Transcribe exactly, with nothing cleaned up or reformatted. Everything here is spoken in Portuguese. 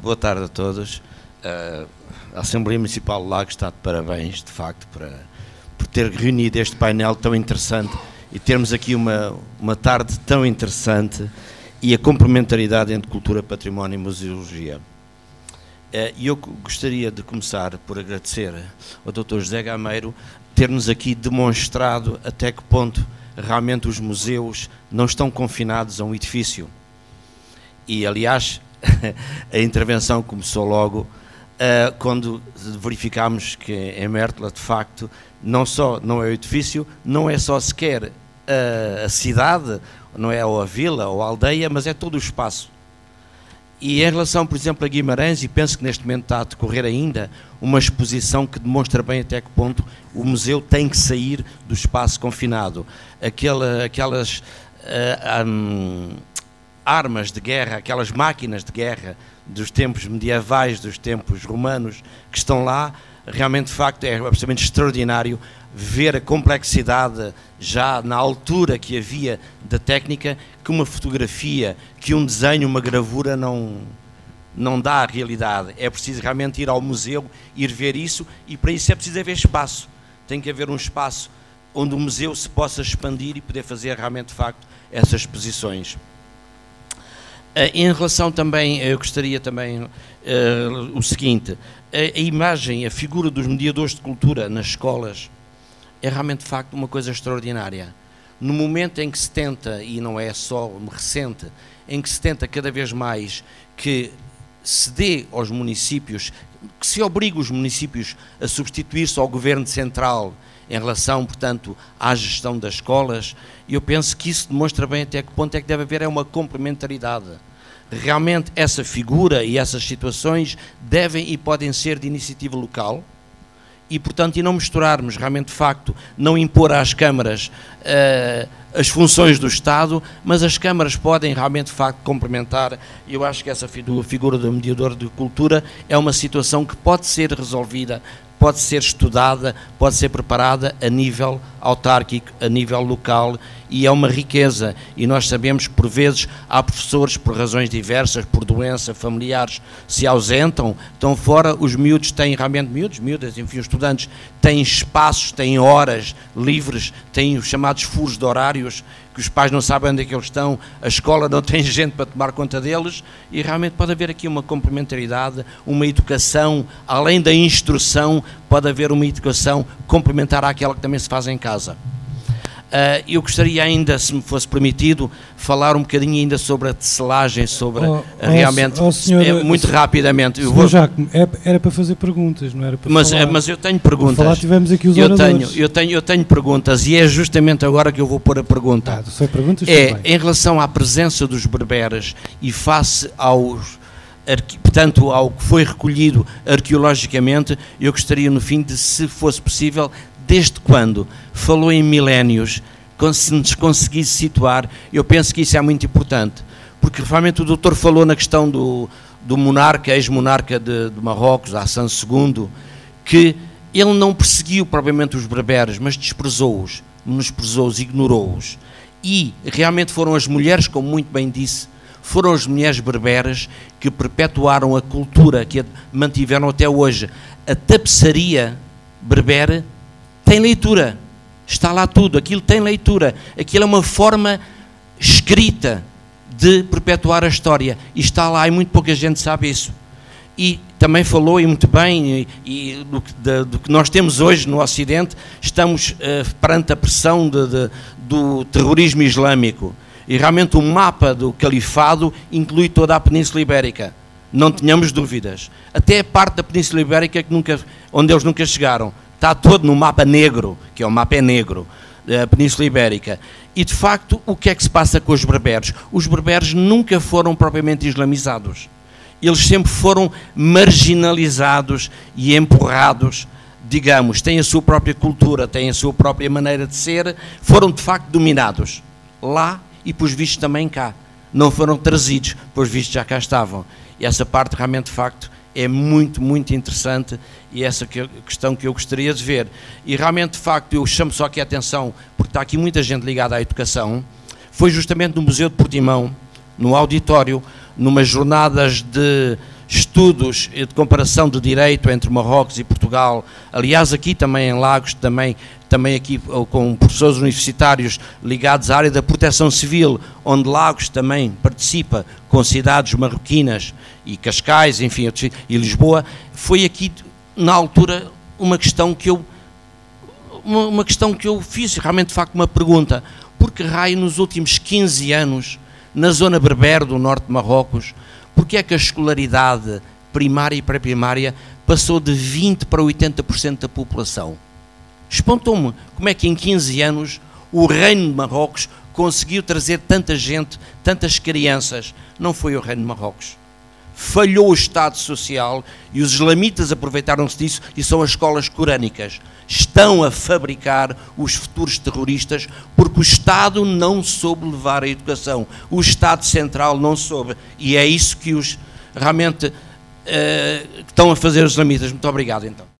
Boa tarde a todos. Uh, a Assembleia Municipal de Lagos está de parabéns, de facto, para, por ter reunido este painel tão interessante e termos aqui uma, uma tarde tão interessante e a complementaridade entre cultura, património e museologia. E uh, eu gostaria de começar por agradecer ao doutor José Gameiro ter-nos aqui demonstrado até que ponto realmente os museus não estão confinados a um edifício. E, aliás, a intervenção começou logo uh, quando verificámos que em Mértola, de facto, não só não é o edifício, não é só sequer uh, a cidade, não é ou a vila ou a aldeia, mas é todo o espaço. E em relação, por exemplo, a Guimarães, e penso que neste momento está a decorrer ainda uma exposição que demonstra bem até que ponto o museu tem que sair do espaço confinado. Aquela, aquelas uh, um, armas de guerra, aquelas máquinas de guerra dos tempos medievais, dos tempos romanos, que estão lá, realmente, de facto, é absolutamente extraordinário ver a complexidade já na altura que havia da técnica, que uma fotografia, que um desenho, uma gravura não, não dá a realidade. É preciso realmente ir ao museu, ir ver isso, e para isso é preciso haver espaço. Tem que haver um espaço onde o museu se possa expandir e poder fazer realmente, de facto, essas exposições. Em relação também, eu gostaria também uh, o seguinte, a, a imagem, a figura dos mediadores de cultura nas escolas é realmente, de facto, uma coisa extraordinária. No momento em que se tenta, e não é só recente, em que se tenta cada vez mais que se dê aos municípios, que se obrigue os municípios a substituir-se ao governo central em relação, portanto, à gestão das escolas, eu penso que isso demonstra bem até que ponto é que deve haver é uma complementaridade. Realmente essa figura e essas situações devem e podem ser de iniciativa local e, portanto, e não misturarmos realmente, de facto, não impor às câmaras uh, as funções do Estado, mas as câmaras podem realmente, de facto, complementar. Eu acho que essa figura do mediador de cultura é uma situação que pode ser resolvida, pode ser estudada, pode ser preparada a nível autárquico, a nível local, e é uma riqueza. E nós sabemos que, por vezes, há professores, por razões diversas, por doença, familiares, se ausentam, estão fora, os miúdos têm realmente, miúdos, miúdas, enfim, os estudantes têm espaços, têm horas livres, têm os chamados furos de horários, que os pais não sabem onde é que eles estão, a escola não tem gente para tomar conta deles, e realmente pode haver aqui uma complementaridade, uma educação, além da instrução, pode haver uma educação complementar àquela que também se faz em casa. Uh, eu gostaria ainda, se me fosse permitido, falar um bocadinho ainda sobre a tecelagem, sobre oh, realmente, oh, senhor, é, muito se, rapidamente. Eu vou... Jacques, era para fazer perguntas, não era para mas, falar. Mas eu tenho perguntas. Falar, tivemos aqui os eu, oradores. tenho, eu, tenho, eu tenho perguntas e é justamente agora que eu vou pôr a pergunta. Ah, só perguntas é, em relação à presença dos berberes e face aos... portanto, ao que foi recolhido arqueologicamente, eu gostaria, no fim, de, se fosse possível, desde quando falou em milénios, se nos conseguisse situar, eu penso que isso é muito importante, porque realmente o doutor falou na questão do, do monarca, ex-monarca de, de Marrocos, Hassan segundo, que ele não perseguiu propriamente os berberes, mas desprezou-os, menosprezou-os, ignorou-os, e realmente foram as mulheres, como muito bem disse, foram as mulheres berberes que perpetuaram a cultura, que a mantiveram até hoje. A tapeçaria berbere tem leitura, está lá tudo, aquilo tem leitura, aquilo é uma forma escrita de perpetuar a história, e está lá, e muito pouca gente sabe isso. E também falou, e muito bem, e, e do, de, do que nós temos hoje no Ocidente, estamos uh, perante a pressão de, de, do terrorismo islâmico, e realmente o mapa do califado inclui toda a Península Ibérica, não tenhamos dúvidas, até a parte da Península Ibérica que nunca, onde eles nunca chegaram, está todo no mapa negro, que é o mapa é negro, da Península Ibérica. E, de facto, o que é que se passa com os berberes? Os berberes nunca foram propriamente islamizados. Eles sempre foram marginalizados e empurrados, digamos, têm a sua própria cultura, têm a sua própria maneira de ser, foram, de facto, dominados lá e, pelos vistos, também cá. Não foram trazidos, pelos vistos, já cá estavam. E essa parte, realmente, de facto, é muito, muito interessante, e essa que, questão que eu gostaria de ver. E realmente, de facto, eu chamo só aqui a atenção, porque está aqui muita gente ligada à educação, foi justamente no Museu de Portimão, no auditório, numas jornadas de estudos de comparação de direito entre Marrocos e Portugal, aliás aqui também em Lagos, também, também aqui com professores universitários ligados à área da proteção civil, onde Lagos também participa com cidades marroquinas e Cascais, enfim, e Lisboa. Foi aqui na altura uma questão que eu uma, uma questão que eu fiz, realmente de facto uma pergunta: por que raio nos últimos quinze anos, na zona berbere do norte de Marrocos, porque é que a escolaridade primária e pré-primária passou de vinte para oitenta por cento da população? Espantou-me como é que em quinze anos o Reino de Marrocos conseguiu trazer tanta gente, tantas crianças. Não foi o Reino de Marrocos. Falhou o Estado Social e os islamitas aproveitaram-se disso, e são as escolas corânicas. Estão a fabricar os futuros terroristas porque o Estado não soube levar a educação. O Estado Central não soube. E é isso que os realmente uh, estão a fazer os islamitas. Muito obrigado, então.